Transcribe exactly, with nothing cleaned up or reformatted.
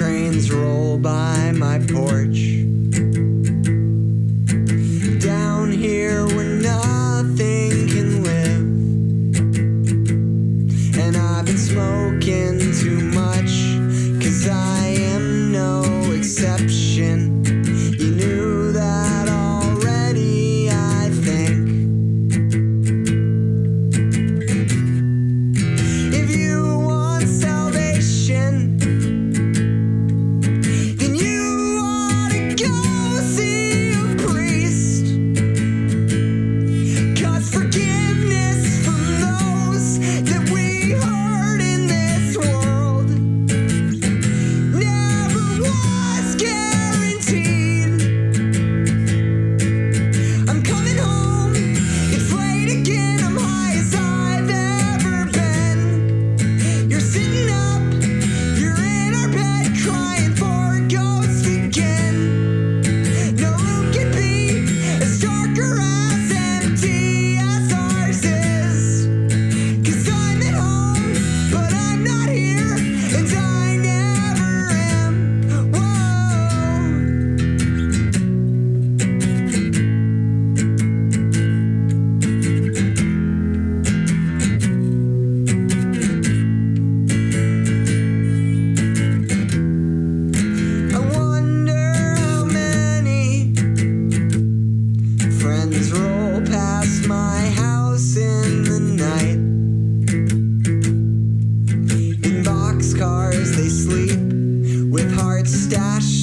Trains roll by my porch. Down here where nothing can live. And I've been smoking too much, 'cause I am no exception. You knew that already, I think. If you want salvation, then you ought to go see a priest. 'Cause forgiveness from those that we hurt in this world never was guaranteed. I'm coming home, it's late again, I'm high as I've ever been. You're sitting up, you're in our bed crying for a ghost again. No room can be as dark or as empty as ours is. 'Cause I'm at home, but I'm not here, and I never am. Whoa. I wonder how many friends roll past my house in the night. In boxcars they sleep with hearts stashed